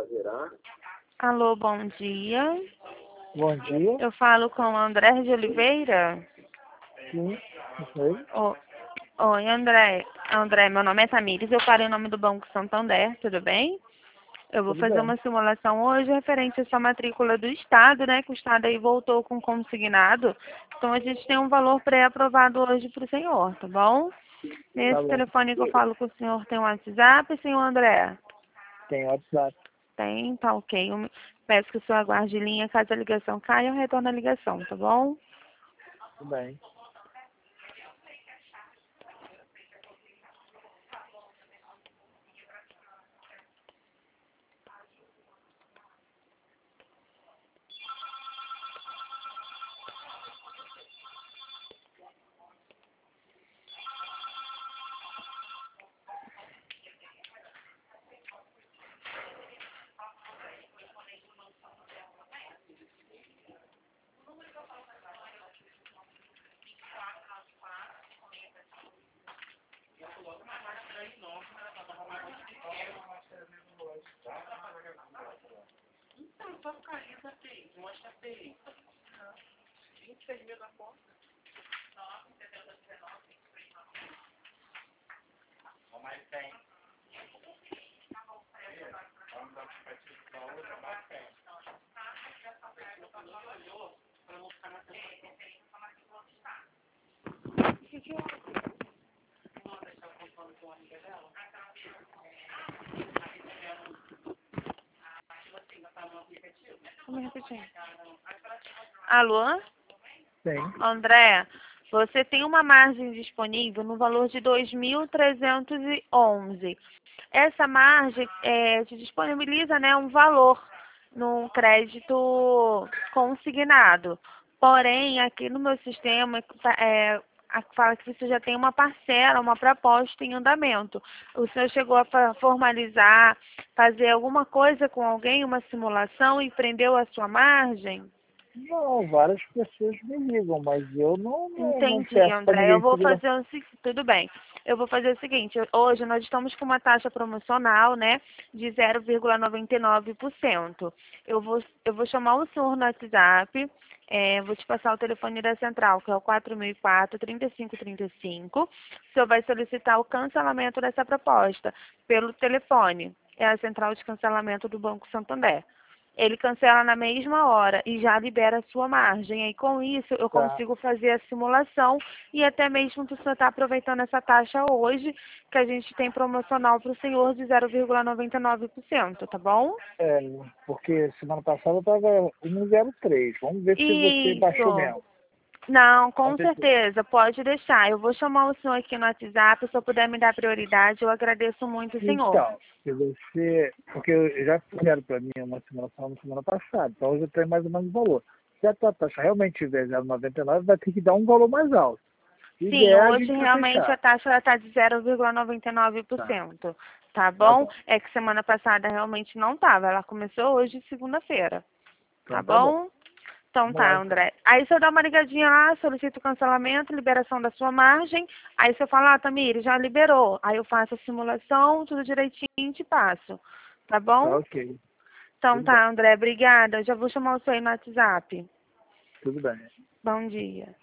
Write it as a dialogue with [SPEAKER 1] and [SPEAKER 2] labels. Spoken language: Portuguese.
[SPEAKER 1] Alô, bom dia.
[SPEAKER 2] Bom dia.
[SPEAKER 1] Eu falo com André de Oliveira.
[SPEAKER 2] Sim, isso aí.
[SPEAKER 1] Oi, André. André, meu nome é Tamires, eu falo em nome do Banco Santander, tudo bem? Eu vou
[SPEAKER 2] Tudo
[SPEAKER 1] fazer
[SPEAKER 2] bem.
[SPEAKER 1] uma simulação hoje referente à sua matrícula do Estado, né? Que o Estado aí voltou com consignado. Então a gente tem um valor pré-aprovado hoje para o senhor, tá bom?
[SPEAKER 2] Tá
[SPEAKER 1] Nesse
[SPEAKER 2] bom.
[SPEAKER 1] telefone que eu falo com o senhor tem um WhatsApp, senhor André?
[SPEAKER 2] Tem WhatsApp.
[SPEAKER 1] Tem, tá ok. Eu peço que o senhor aguarde linha, caso a ligação caia, eu retorno a ligação, tá bom?
[SPEAKER 2] Tudo bem.
[SPEAKER 1] Vamos repetir. Alô?
[SPEAKER 2] Tem.
[SPEAKER 1] André, você tem uma margem disponível no valor de 2.311. Essa margem te disponibiliza, né, um valor num crédito consignado. Porém, aqui no meu sistema, fala que você já tem uma parcela, uma proposta em andamento. O senhor chegou a formalizar, fazer alguma coisa com alguém, uma simulação e prendeu a sua margem?
[SPEAKER 2] Não, várias pessoas me ligam, mas eu não
[SPEAKER 1] Entendi,
[SPEAKER 2] peço para
[SPEAKER 1] André. Eu
[SPEAKER 2] ninguém
[SPEAKER 1] vou
[SPEAKER 2] segurar.
[SPEAKER 1] fazer o seguinte, tudo bem. Eu vou fazer o seguinte, hoje nós estamos com uma taxa promocional, né, de 0,99%. Eu vou chamar o senhor no WhatsApp, vou te passar o telefone da central, que é o 4004-3535. O senhor vai solicitar o cancelamento dessa proposta pelo telefone. É a central de cancelamento do Banco Santander. Ele cancela na mesma hora e já libera a sua margem. Aí com isso eu
[SPEAKER 2] Tá.
[SPEAKER 1] consigo fazer a simulação e até mesmo que o senhor está aproveitando essa taxa hoje, que a gente tem promocional para o senhor de 0,99%, tá bom?
[SPEAKER 2] É, porque semana passada eu estava 1,03. Vamos ver se você baixou
[SPEAKER 1] Isso.
[SPEAKER 2] mesmo.
[SPEAKER 1] Não, com
[SPEAKER 2] Vamos ver
[SPEAKER 1] certeza, pode deixar. Eu vou chamar o senhor aqui no WhatsApp, se eu puder me dar prioridade, eu agradeço muito, senhor.
[SPEAKER 2] Então, se você. Porque já fizeram para mim uma simulação na semana passada, então hoje eu tenho mais ou menos o valor. Se a tua taxa realmente tiver 0,99, vai ter que dar um valor mais alto. Se
[SPEAKER 1] Sim,
[SPEAKER 2] der, a
[SPEAKER 1] hoje
[SPEAKER 2] gente vai
[SPEAKER 1] realmente a
[SPEAKER 2] fechar.
[SPEAKER 1] taxa está de 0,99%.
[SPEAKER 2] Tá,
[SPEAKER 1] Tá
[SPEAKER 2] tá
[SPEAKER 1] bom?
[SPEAKER 2] bom.
[SPEAKER 1] É que semana passada realmente não estava. Ela começou hoje, segunda-feira. Tá
[SPEAKER 2] Então tá bom.
[SPEAKER 1] bom? Então
[SPEAKER 2] Vamos lá
[SPEAKER 1] tá,
[SPEAKER 2] então.
[SPEAKER 1] André. Aí se eu dar uma ligadinha lá, solicito o cancelamento, liberação da sua margem. Aí você fala, Tamires, já liberou. Aí eu faço a simulação, tudo direitinho e te passo. Tá
[SPEAKER 2] Tá
[SPEAKER 1] bom?
[SPEAKER 2] ok.
[SPEAKER 1] Então
[SPEAKER 2] Tudo bem.
[SPEAKER 1] tá, André. Obrigada. Eu já vou chamar o seu aí no WhatsApp.
[SPEAKER 2] Tudo bem.
[SPEAKER 1] Bom dia.